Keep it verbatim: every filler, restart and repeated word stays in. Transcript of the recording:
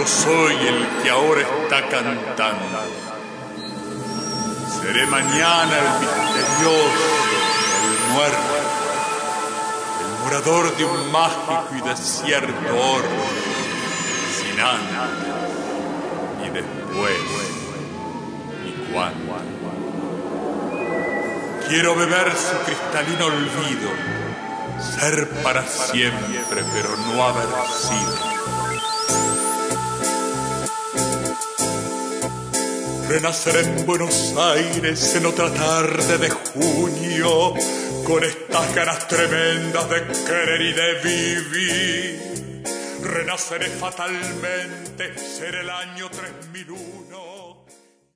yo soy el que ahora está cantando. Seré mañana el misterioso, el muerto, el morador de un mágico y desierto orbe, sin antes, y después, y cuándo. Quiero beber su cristalino olvido, ser para siempre, pero no haber sido. Renacer en Buenos Aires en otra tarde de junio, con estas ganas tremendas de querer y de vivir. Renaceré fatalmente, ser el año tres mil uno.